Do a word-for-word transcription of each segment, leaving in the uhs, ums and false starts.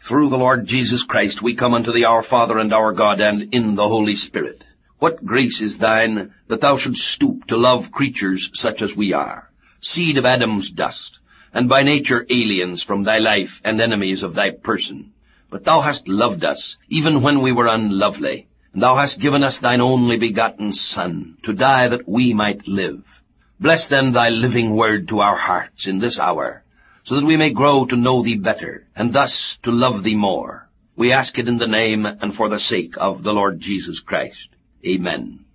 Through the Lord Jesus Christ we come unto thee, our Father and our God, and in the Holy Spirit. What grace is thine, that thou shouldst stoop to love creatures such as we are, seed of Adam's dust, and by nature aliens from thy life and enemies of thy person. But thou hast loved us, even when we were unlovely, and thou hast given us thine only begotten Son, to die that we might live. Bless then thy living word to our hearts in this hour, so that we may grow to know thee better, and thus to love thee more. We ask it in the name and for the sake of the Lord Jesus Christ. Amen.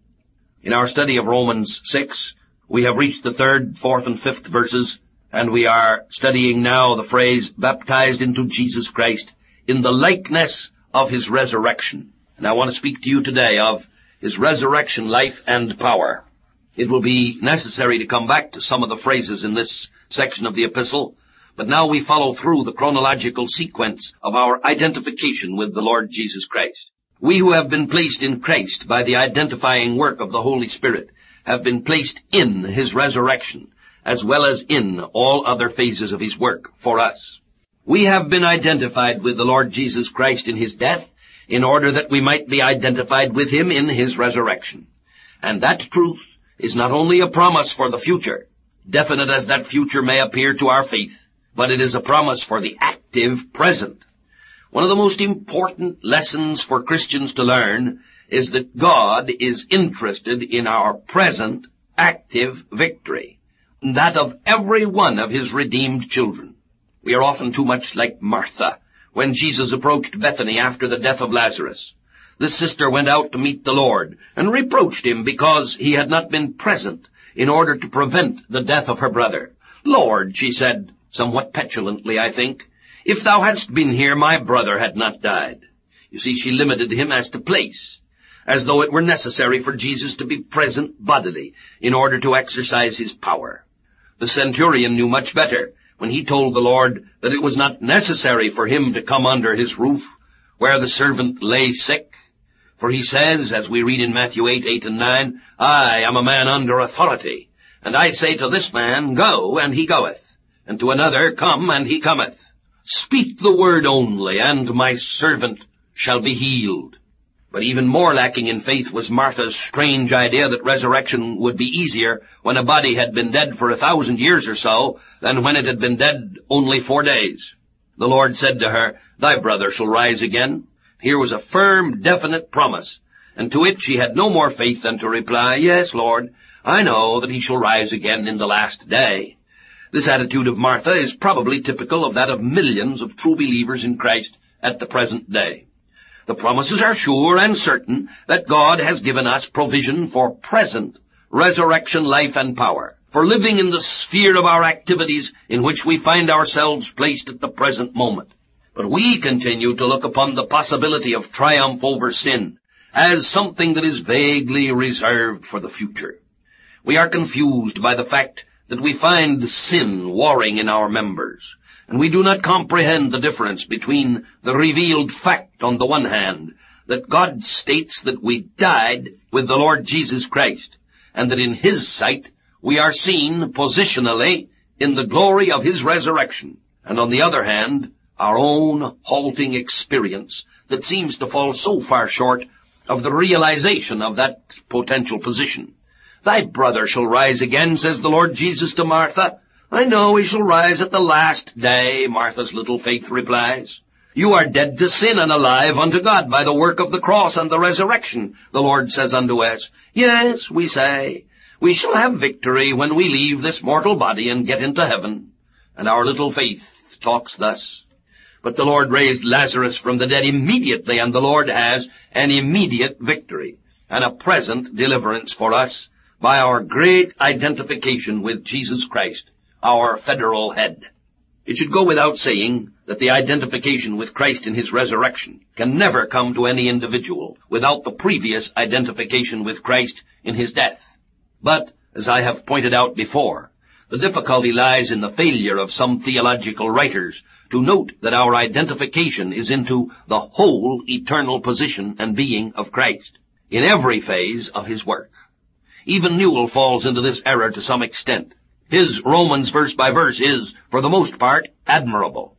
In our study of Romans six, we have reached the third, fourth, and fifth verses, and we are studying now the phrase, baptized into Jesus Christ in the likeness of his resurrection. And I want to speak to you today of his resurrection life and power. It will be necessary to come back to some of the phrases in this section of the epistle, but now we follow through the chronological sequence of our identification with the Lord Jesus Christ. We who have been placed in Christ by the identifying work of the Holy Spirit have been placed in his resurrection, as well as in all other phases of his work for us. We have been identified with the Lord Jesus Christ in his death, in order that we might be identified with him in his resurrection. And that truth is not only a promise for the future, definite as that future may appear to our faith, but it is a promise for the active present. One of the most important lessons for Christians to learn is that God is interested in our present active victory, that of every one of his redeemed children. We are often too much like Martha when Jesus approached Bethany after the death of Lazarus. This sister went out to meet the Lord and reproached him because he had not been present in order to prevent the death of her brother. Lord, she said, somewhat petulantly, I think, if thou hadst been here, my brother had not died. You see, she limited him as to place, as though it were necessary for Jesus to be present bodily in order to exercise his power. The centurion knew much better when he told the Lord that it was not necessary for him to come under his roof where the servant lay sick. For he says, as we read in Matthew eight, eight and nine, I am a man under authority, and I say to this man, go, and he goeth, and to another, come, and he cometh. Speak the word only, and my servant shall be healed. But even more lacking in faith was Martha's strange idea that resurrection would be easier when a body had been dead for a thousand years or so than when it had been dead only four days. The Lord said to her, thy brother shall rise again. Here was a firm, definite promise, and to it she had no more faith than to reply, yes, Lord, I know that he shall rise again in the last day. This attitude of Martha is probably typical of that of millions of true believers in Christ at the present day. The promises are sure and certain that God has given us provision for present resurrection life and power, for living in the sphere of our activities in which we find ourselves placed at the present moment. But we continue to look upon the possibility of triumph over sin as something that is vaguely reserved for the future. We are confused by the fact that we find sin warring in our members, and we do not comprehend the difference between the revealed fact on the one hand, that God states that we died with the Lord Jesus Christ, and that in his sight we are seen positionally in the glory of his resurrection, and on the other hand, our own halting experience that seems to fall so far short of the realization of that potential position. Thy brother shall rise again, says the Lord Jesus to Martha. I know he shall rise at the last day, Martha's little faith replies. You are dead to sin and alive unto God by the work of the cross and the resurrection, the Lord says unto us. Yes, we say, we shall have victory when we leave this mortal body and get into heaven. And our little faith talks thus. But the Lord raised Lazarus from the dead immediately, and the Lord has an immediate victory and a present deliverance for us by our great identification with Jesus Christ, our federal head. It should go without saying that the identification with Christ in his resurrection can never come to any individual without the previous identification with Christ in his death. But, as I have pointed out before, the difficulty lies in the failure of some theological writers to note that our identification is into the whole eternal position and being of Christ, in every phase of his work. Even Newell falls into this error to some extent. His Romans verse by verse is, for the most part, admirable.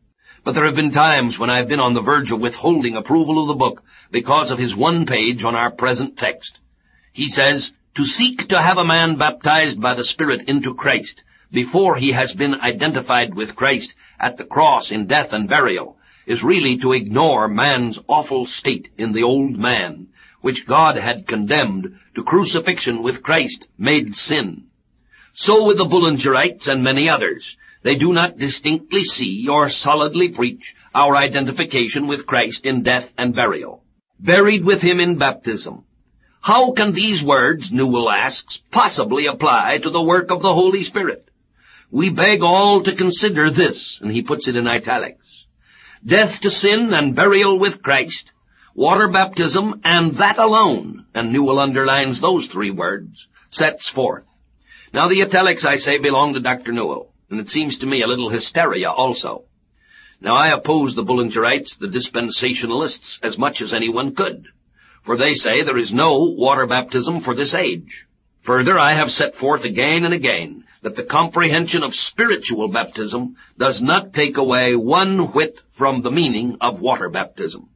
But there have been times when I have been on the verge of withholding approval of the book because of his one page on our present text. He says, to seek to have a man baptized by the Spirit into Christ before he has been identified with Christ at the cross in death and burial is really to ignore man's awful state in the old man, which God had condemned to crucifixion with Christ made sin. So with the Bullingerites and many others, they do not distinctly see or solidly preach our identification with Christ in death and burial, buried with him in baptism. How can these words, Newell asks, possibly apply to the work of the Holy Spirit? We beg all to consider this, and he puts it in italics. Death to sin and burial with Christ, water baptism, and that alone, and Newell underlines those three words, sets forth. Now the italics, I say, belong to Doctor Newell, and it seems to me a little hysteria also. Now I oppose the Bullingerites, the dispensationalists, as much as anyone could, for they say there is no water baptism for this age. Further, I have set forth again and again that the comprehension of spiritual baptism does not take away one whit from the meaning of water baptism.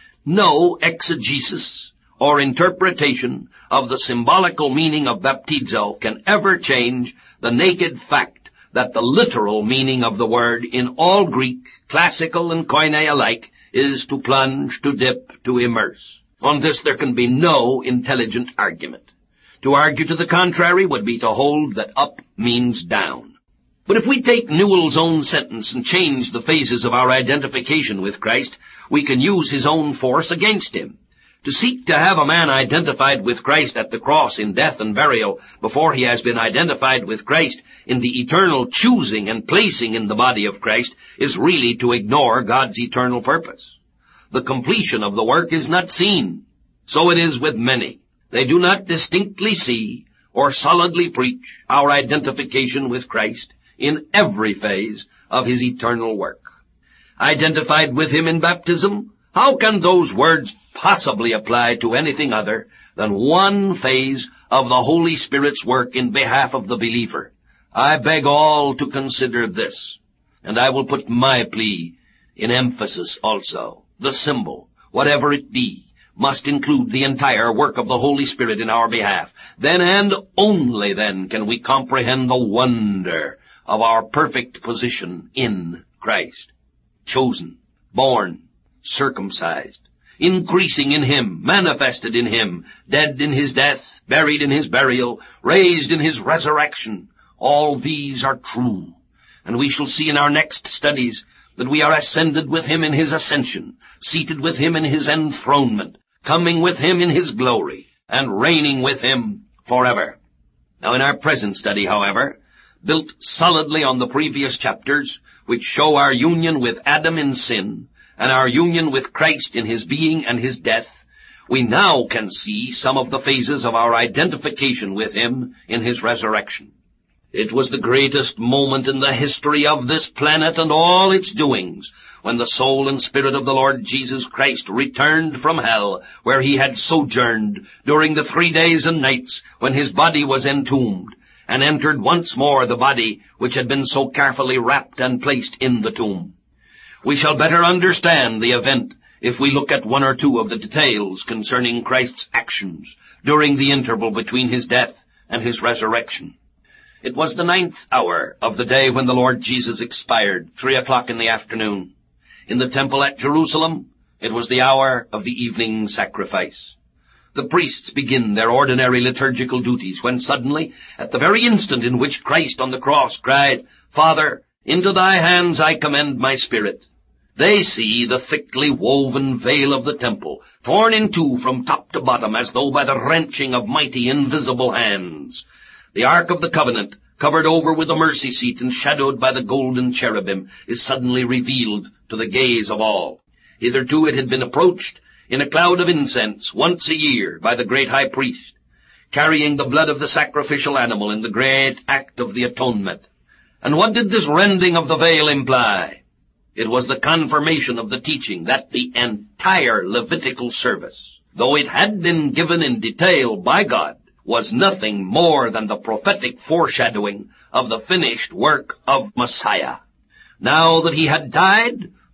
No exegesis or interpretation of the symbolical meaning of baptizo can ever change the naked fact that the literal meaning of the word in all Greek, classical and Koine alike, is to plunge, to dip, to immerse. On this there can be no intelligent argument. To argue to the contrary would be to hold that up means down. But if we take Newell's own sentence and change the phases of our identification with Christ, we can use his own force against him. To seek to have a man identified with Christ at the cross in death and burial before he has been identified with Christ in the eternal choosing and placing in the body of Christ is really to ignore God's eternal purpose. The completion of the work is not seen. So it is with many. They do not distinctly see or solidly preach our identification with Christ in every phase of his eternal work. Identified with him in baptism, how can those words possibly apply to anything other than one phase of the Holy Spirit's work in behalf of the believer? I beg all to consider this, and I will put my plea in emphasis also. The symbol, whatever it be, must include the entire work of the Holy Spirit in our behalf. Then and only then can we comprehend the wonder of our perfect position in Christ. Chosen, born, circumcised, increasing in him, manifested in him, dead in his death, buried in his burial, raised in his resurrection. All these are true. And we shall see in our next studies that we are ascended with him in his ascension, seated with him in his enthronement, coming with him in his glory, and reigning with him forever. Now in our present study, however, built solidly on the previous chapters, which show our union with Adam in sin, and our union with Christ in his being and his death, we now can see some of the phases of our identification with him in his resurrection. It was the greatest moment in the history of this planet and all its doings, when the soul and spirit of the Lord Jesus Christ returned from hell, where he had sojourned during the three days and nights when his body was entombed, and entered once more the body which had been so carefully wrapped and placed in the tomb. We shall better understand the event if we look at one or two of the details concerning Christ's actions during the interval between his death and his resurrection. It was the ninth hour of the day when the Lord Jesus expired, three o'clock in the afternoon. In the temple at Jerusalem, it was the hour of the evening sacrifice. The priests begin their ordinary liturgical duties when suddenly, at the very instant in which Christ on the cross cried, "Father, into thy hands I commend my spirit," they see the thickly woven veil of the temple, torn in two from top to bottom as though by the wrenching of mighty invisible hands. The Ark of the Covenant, covered over with the mercy seat and shadowed by the golden cherubim, is suddenly revealed to the gaze of all. Hitherto it had been approached in a cloud of incense once a year by the great high priest, carrying the blood of the sacrificial animal in the great act of the atonement. And what did this rending of the veil imply? It was the confirmation of the teaching that the entire Levitical service, though it had been given in detail by God, was nothing more than the prophetic foreshadowing of the finished work of Messiah. Now that he had died,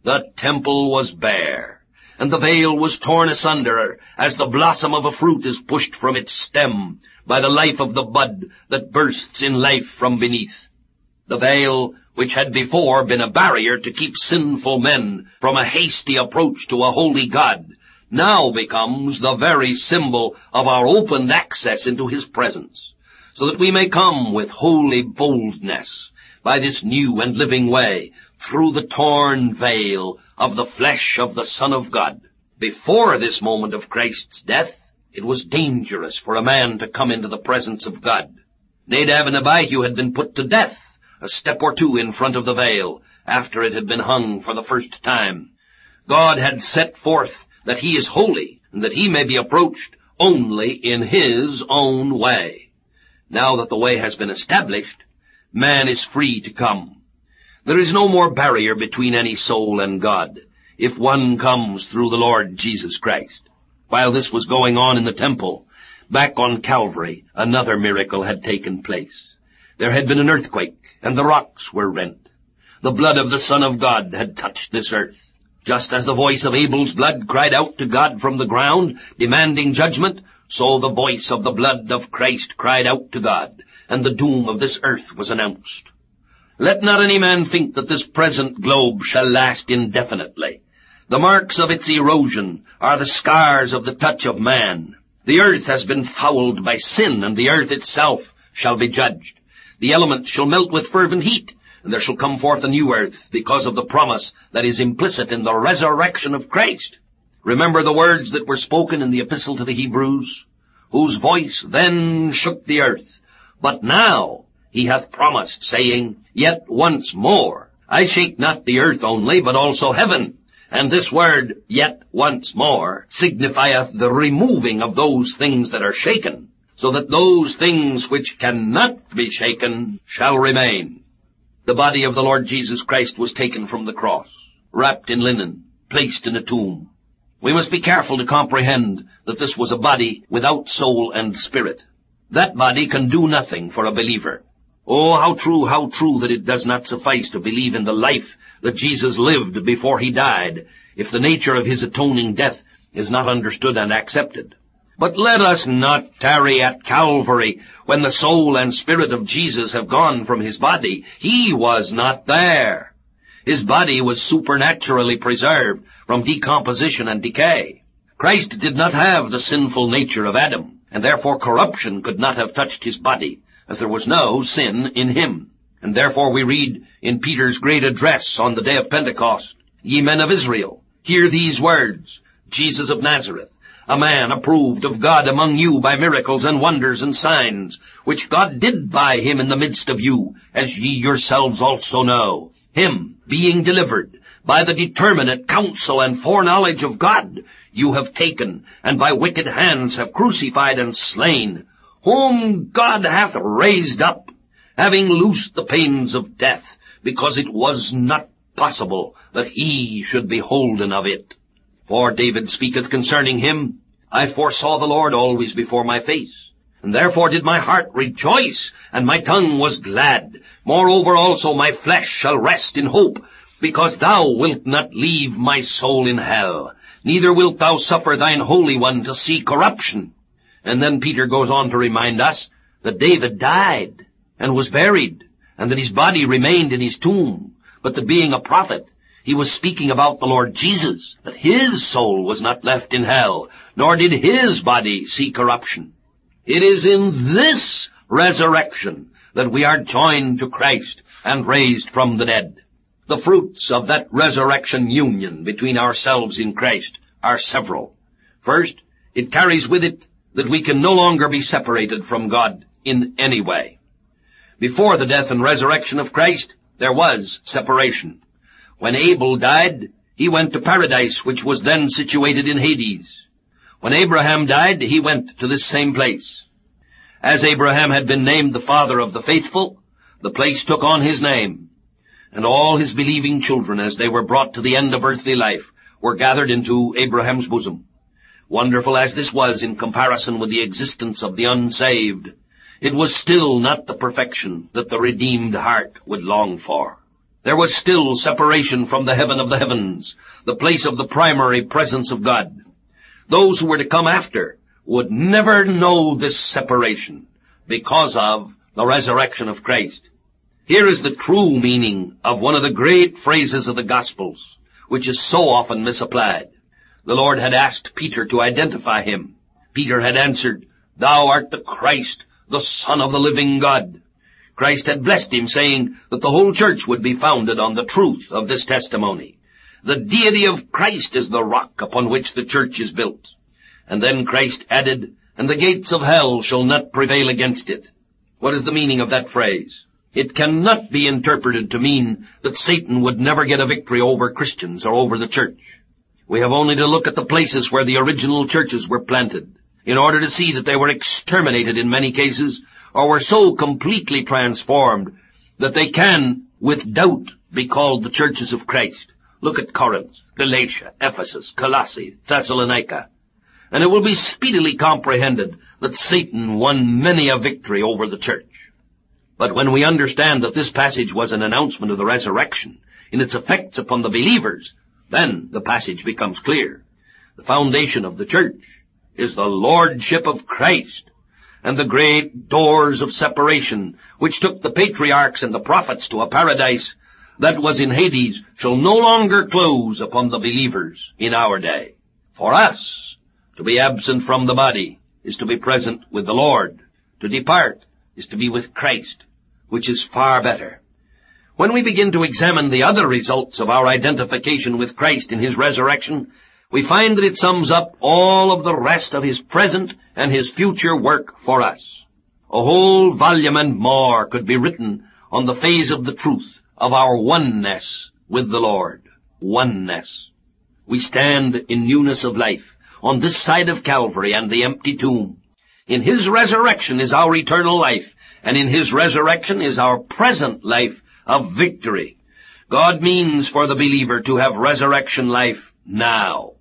The temple was bare, and the veil was torn asunder, as the blossom of a fruit is pushed from its stem by the life of the bud that bursts in life from beneath. The veil, which had before been a barrier to keep sinful men from a hasty approach to a holy God, now becomes the very symbol of our opened access into his presence, so that we may come with holy boldness by this new and living way through the torn veil of the flesh of the Son of God. Before this moment of Christ's death, it was dangerous for a man to come into the presence of God. Nadab and Abihu had been put to death a step or two in front of the veil after it had been hung for the first time. God had set forth that he is holy and that he may be approached only in his own way. Now that the way has been established, man is free to come. There is no more barrier between any soul and God if one comes through the Lord Jesus Christ. While this was going on in the temple, back on Calvary, another miracle had taken place. There had been an earthquake, and the rocks were rent. The blood of the Son of God had touched this earth. Just as the voice of Abel's blood cried out to God from the ground, demanding judgment, so the voice of the blood of Christ cried out to God, and the doom of this earth was announced. Let not any man think that this present globe shall last indefinitely. The marks of its erosion are the scars of the touch of man. The earth has been fouled by sin, and the earth itself shall be judged. The elements shall melt with fervent heat, and there shall come forth a new earth, because of the promise that is implicit in the resurrection of Christ. Remember the words that were spoken in the epistle to the Hebrews, whose voice then shook the earth. But now he hath promised, saying, Yet once more, I shake not the earth only, but also heaven. And this word, yet once more, signifieth the removing of those things that are shaken, so that those things which cannot be shaken shall remain. The body of the Lord Jesus Christ was taken from the cross, wrapped in linen, placed in a tomb. We must be careful to comprehend that this was a body without soul and spirit. That body can do nothing for a believer. Oh, how true, how true that it does not suffice to believe in the life that Jesus lived before he died, if the nature of his atoning death is not understood and accepted. But let us not tarry at Calvary when the soul and spirit of Jesus have gone from his body. He was not there. His body was supernaturally preserved from decomposition and decay. Christ did not have the sinful nature of Adam, and therefore corruption could not have touched his body, as there was no sin in him. And therefore we read in Peter's great address on the day of Pentecost, Ye men of Israel, hear these words, Jesus of Nazareth, a man approved of God among you by miracles and wonders and signs, which God did by him in the midst of you, as ye yourselves also know. Him, being delivered by the determinate counsel and foreknowledge of God, you have taken, and by wicked hands have crucified and slain, whom God hath raised up, having loosed the pains of death, because it was not possible that he should be holden of it. For David speaketh concerning him, I foresaw the Lord always before my face, and therefore did my heart rejoice, and my tongue was glad. Moreover also my flesh shall rest in hope, because thou wilt not leave my soul in hell, neither wilt thou suffer thine Holy One to see corruption. And then Peter goes on to remind us that David died and was buried, and that his body remained in his tomb, but that being a prophet, he was speaking about the Lord Jesus, that his soul was not left in hell, nor did his body see corruption. It is in this resurrection that we are joined to Christ and raised from the dead. The fruits of that resurrection union between ourselves in Christ are several. First, it carries with it that we can no longer be separated from God in any way. Before the death and resurrection of Christ, there was separation. When Abel died, he went to paradise, which was then situated in Hades. When Abraham died, he went to this same place. As Abraham had been named the father of the faithful, the place took on his name. And all his believing children, as they were brought to the end of earthly life, were gathered into Abraham's bosom. Wonderful as this was in comparison with the existence of the unsaved, it was still not the perfection that the redeemed heart would long for. There was still separation from the heaven of the heavens, the place of the primary presence of God. Those who were to come after would never know this separation because of the resurrection of Christ. Here is the true meaning of one of the great phrases of the Gospels, which is so often misapplied. The Lord had asked Peter to identify him. Peter had answered, "Thou art the Christ, the Son of the living God." Christ had blessed him, saying that the whole church would be founded on the truth of this testimony. The deity of Christ is the rock upon which the church is built. And then Christ added, "And the gates of hell shall not prevail against it." What is the meaning of that phrase? It cannot be interpreted to mean that Satan would never get a victory over Christians or over the church. We have only to look at the places where the original churches were planted in order to see that they were exterminated in many cases, or were so completely transformed that they can, with doubt, be called the churches of Christ. Look at Corinth, Galatia, Ephesus, Colossae, Thessalonica, and it will be speedily comprehended that Satan won many a victory over the church. But when we understand that this passage was an announcement of the resurrection in its effects upon the believers, then the passage becomes clear. The foundation of the church is the lordship of Christ, and the great doors of separation, which took the patriarchs and the prophets to a paradise that was in Hades, shall no longer close upon the believers in our day. For us, to be absent from the body is to be present with the Lord. To depart is to be with Christ, which is far better. When we begin to examine the other results of our identification with Christ in his resurrection, we find that it sums up all of the rest of his present and his future work for us. A whole volume and more could be written on the phase of the truth of our oneness with the Lord. Oneness. We stand in newness of life on this side of Calvary and the empty tomb. In his resurrection is our eternal life, and in his resurrection is our present life of victory. God means for the believer to have resurrection life now.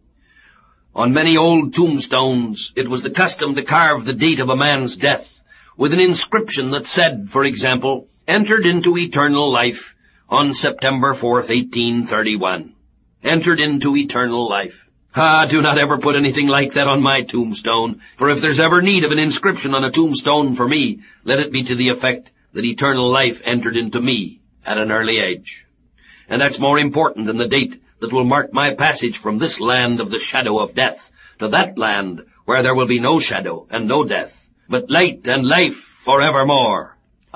On many old tombstones, it was the custom to carve the date of a man's death with an inscription that said, for example, "Entered into eternal life on September fourth, eighteen thirty-one. Entered into eternal life." Ah, do not ever put anything like that on my tombstone, for if there's ever need of an inscription on a tombstone for me, let it be to the effect that eternal life entered into me at an early age. And that's more important than the date that will mark my passage from this land of the shadow of death to that land where there will be no shadow and no death, but light and life forevermore.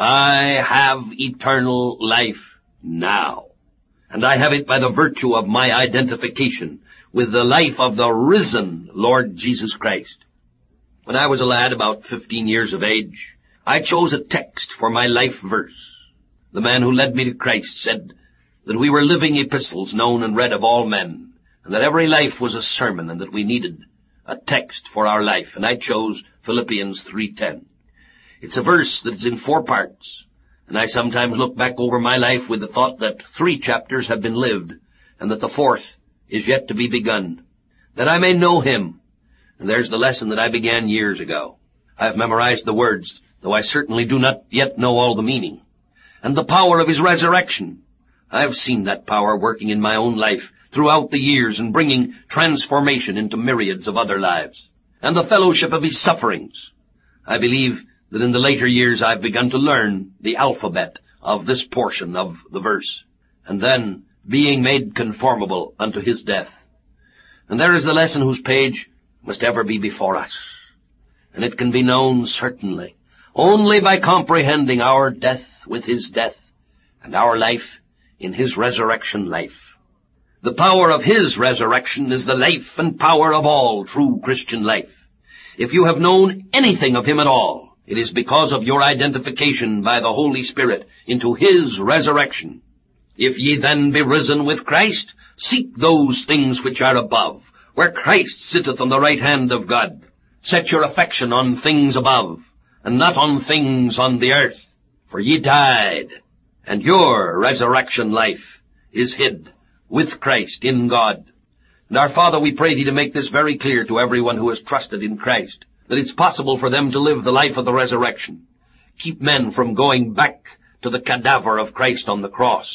I have eternal life now, and I have it by the virtue of my identification with the life of the risen Lord Jesus Christ. When I was a lad about fifteen years of age, I chose a text for my life verse. The man who led me to Christ said that we were living epistles known and read of all men, and that every life was a sermon, and that we needed a text for our life, and I chose Philippians three ten. It's a verse that is in four parts, and I sometimes look back over my life with the thought that three chapters have been lived, and that the fourth is yet to be begun, that I may know him. And there's the lesson that I began years ago. I have memorized the words, though I certainly do not yet know all the meaning. And the power of his resurrection. I have seen that power working in my own life throughout the years and bringing transformation into myriads of other lives. And the fellowship of his sufferings. I believe that in the later years I've begun to learn the alphabet of this portion of the verse. And then being made conformable unto his death. And there is the lesson whose page must ever be before us. And it can be known certainly only by comprehending our death with his death and our life in his resurrection life. The power of his resurrection is the life and power of all true Christian life. If you have known anything of him at all, it is because of your identification by the Holy Spirit into his resurrection. If ye then be risen with Christ, seek those things which are above, where Christ sitteth on the right hand of God. Set your affection on things above, and not on things on the earth. For ye died, and your resurrection life is hid with Christ in God. And our Father, we pray thee to make this very clear to everyone who has trusted in Christ, that it's possible for them to live the life of the resurrection. Keep men from going back to the cadaver of Christ on the cross,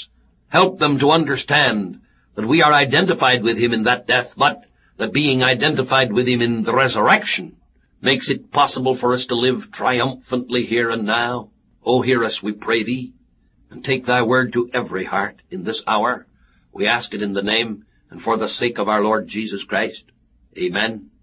Help them to understand that we are identified with him in that death, but that being identified with him in the resurrection makes it possible for us to live triumphantly here and now. Oh, hear us, we pray thee, and take thy word to every heart in this hour. We ask it in the name and for the sake of our Lord Jesus Christ. Amen.